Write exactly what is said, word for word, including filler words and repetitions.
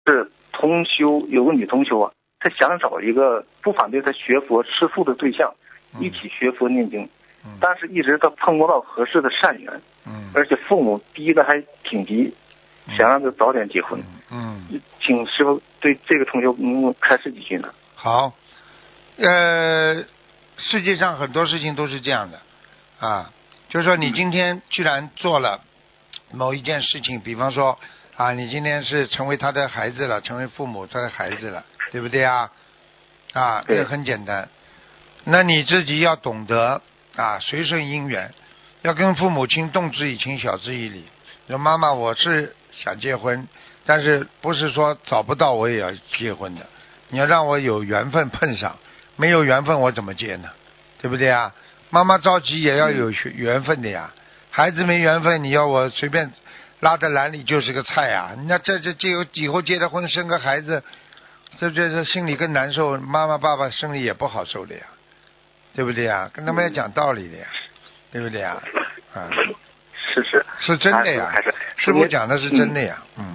是同修，有个女同修啊，她想找一个不反对她学佛吃素的对象，一起学佛念经， 嗯、 但是一直她碰不到合适的善缘， 嗯， 而且父母逼得还挺急，想让她早点结婚。 嗯，嗯请师傅对这个同修能开示几句呢？ 好，呃，世界上很多事情都是这样的啊，就是说你今天既然做了某一件事情，比方说啊，你今天是成为他的孩子了，成为父母他的孩子了，对不对啊？啊，这很简单。那你自己要懂得啊，随顺因缘，要跟父母亲动之以情，晓之以理。说妈妈，我是想结婚，但是不是说找不到我也要结婚的。你要让我有缘分碰上，没有缘分我怎么结呢？对不对啊？妈妈着急也要有缘分的呀。孩子没缘分，你要我随便拉到篮里就是个菜啊！那这这这有以后结了婚生个孩子，这这这心里更难受，妈妈爸爸心里也不好受的呀，对不对呀？跟他们要讲道理的呀，对不对呀？啊， 是是是真的呀，师傅讲的是真的呀，嗯。